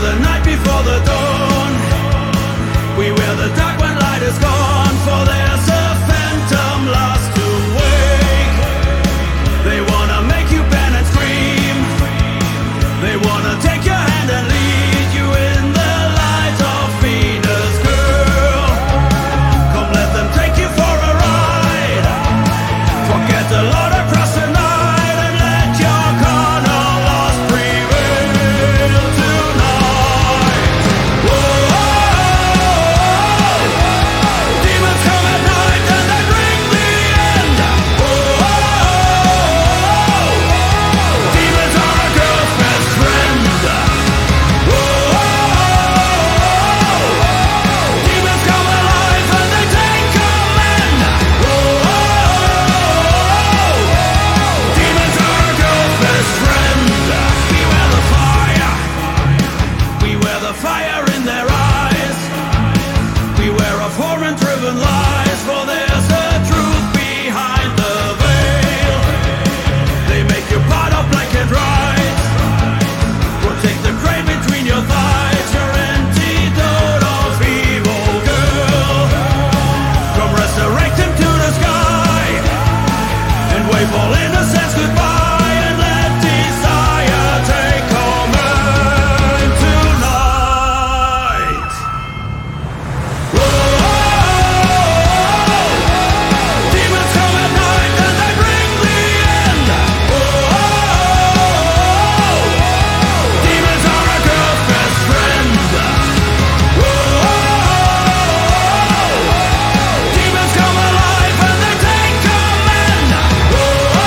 the night before the dawn. We wear the dark when light is gone, for there's a phantom lost to wake. They wanna make you bend and scream. They wanna take your hand and lead you in the light of Venus, girl. Come let them take you for a ride. Forget the Lord across the night and let your carnal lost prevail tonight. Whoa, demons come at night and they bring the end. Whoa, demons are a girl's best friend. Whoa, demons come alive and they take command. Whoa, demons are a girl's best friend. Beware the fire. Beware the fire in their eyes. Beware of foreign-driven lies, for there's a truth behind the veil. They make you part of blanket rights. Protect the grave between your thighs, your antidote of evil, girl. Come resurrect him to the sky and wave all innocence goodbye, and let desire take command tonight. Whoa, demons come at night and they bring the end. Whoa, demons are a girl's best friend. Whoa, demons come alive and they take command. Whoa,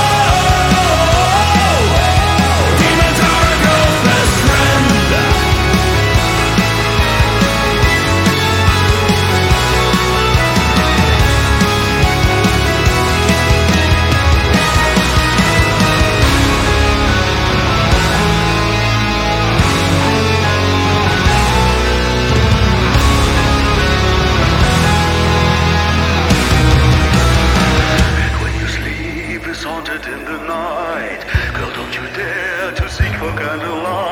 demons are a girl's best friend. When you sleep is haunted in the night. Girl, don't you dare to seek for candlelight.